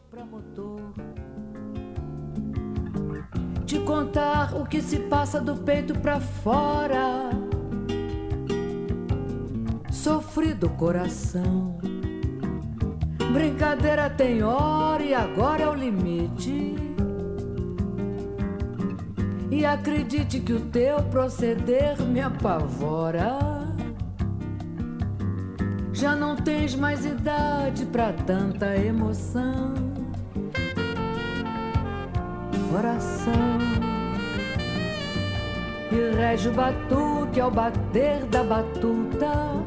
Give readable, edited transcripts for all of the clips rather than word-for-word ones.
pra motor, te contar o que se passa do peito pra fora. Sofrido coração, brincadeira tem hora e agora é o limite. E acredite que o teu proceder me apavora. Já não tens mais idade pra tanta emoção. Coração, e rege o batuque ao bater da batuta,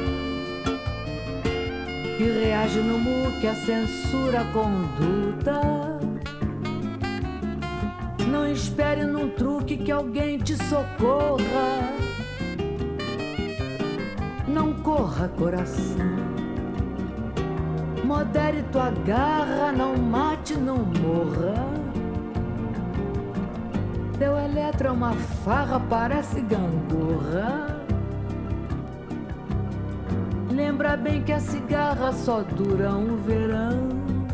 e reage no muque a censura a conduta. Não espere num truque que alguém te socorra. Não corra, coração, modere tua garra, não mate, não morra. Teu eletro é uma farra, parece gangorra. Lembra bem que a cigarra só dura um verão.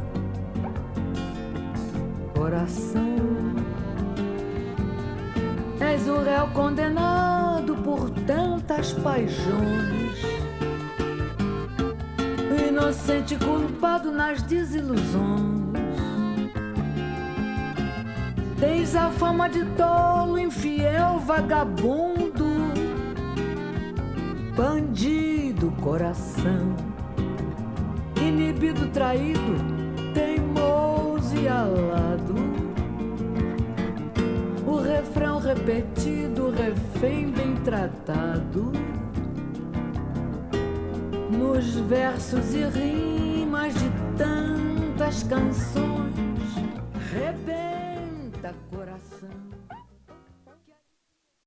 Coração, és o réu condenado por tantas paixões, o inocente culpado nas desilusões. Tens a fama de tolo, infiel, vagabundo, bandido, coração, inibido, traído, teimoso e alado. O refrão repetido, o refém bem tratado, nos versos e rimas de tantas canções. Rebenta, coração.